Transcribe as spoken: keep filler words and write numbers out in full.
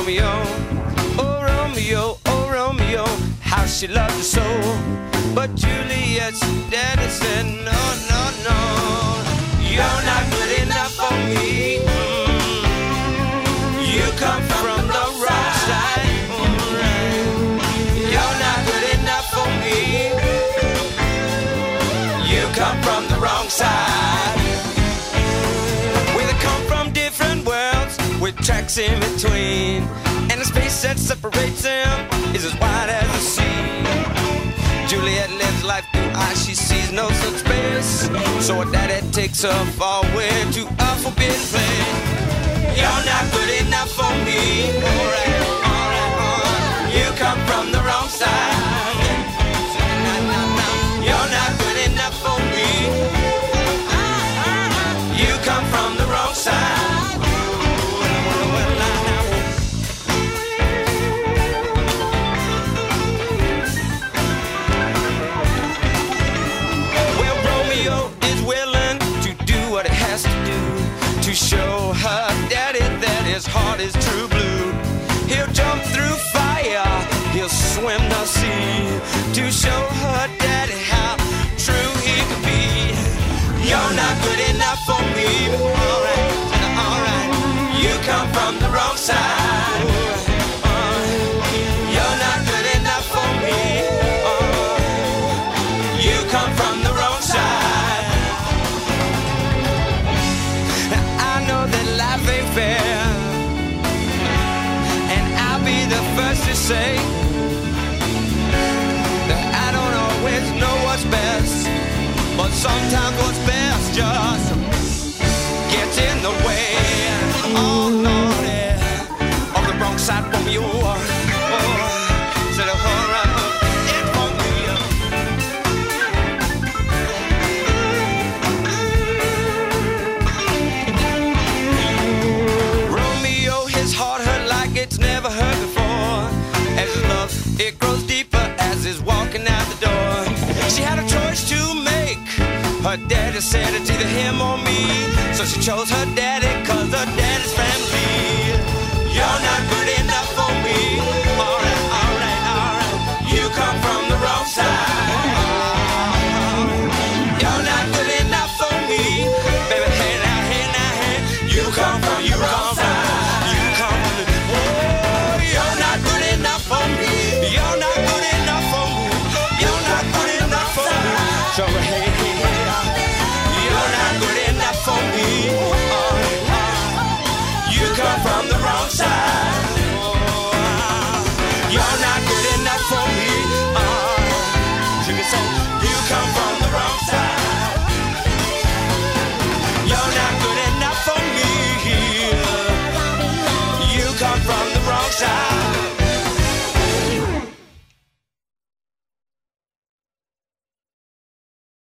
Romeo, oh Romeo, oh Romeo, how she loved you so. But Juliet's daddy said, no, no, no, you're not good enough for me. Mm. You come from the wrong side. Mm. You're not good enough for me. You come from the wrong side. We come from different worlds with tracks in between, and the space that separates them is as wide as the sea. Juliet lives life through eyes she sees no such space, so her daddy takes her far away to a forbidden place. You're not good enough for me. Alright, alright, alright. You come from the wrong side. You're not good enough for me. You come from the wrong side. Show her daddy that his heart is true blue. He'll jump through fire, he'll swim the sea, to show her daddy how true he can be. You're not good enough for me. Alright, alright. You come from the wrong side. You're not good enough for me. You come from the wrong side. Life ain't fair, and I'll be the first to say that I don't always know what's best, but sometimes what's best just gets in the way. Oh Lord, yeah. On the wrong side from you, oh, instead of her, it's from me. It's never heard before. As his love, it grows deeper as he's walking out the door. She had a choice to make. Her daddy said it's either him or me, so she chose her daddy, cause her daddy's family. You're not good enough for me. Alright, alright, alright. You come from the wrong side. You're not good enough for me. Baby, hey now, hey now, hey. You come from, you come from. You're not good enough for me. You're not good enough for me. So hey, you're not good enough for me. Uh, uh, you come from the